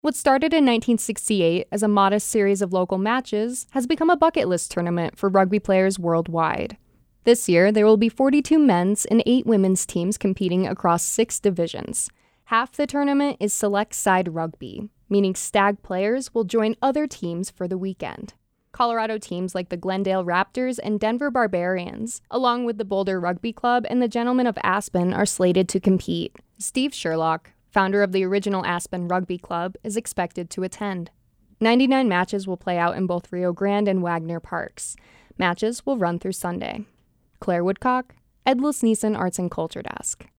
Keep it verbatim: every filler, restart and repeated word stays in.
What started in nineteen sixty-eight as a modest series of local matches has become a bucket list tournament for rugby players worldwide. This year, there will be forty-two men's and eight women's teams competing across six divisions. Half the tournament is select side rugby, meaning stag players will join other teams for the weekend. Colorado teams like the Glendale Raptors and Denver Barbarians, along with the Boulder Rugby Club and the Gentlemen of Aspen, are slated to compete. Steve Sherlock, founder of the original Aspen Rugby Club, is expected to attend. ninety-nine matches will play out in both Rio Grande and Wagner Parks. Matches will run through Sunday. Claire Woodcock, Ed Lusnison Arts and Culture Desk.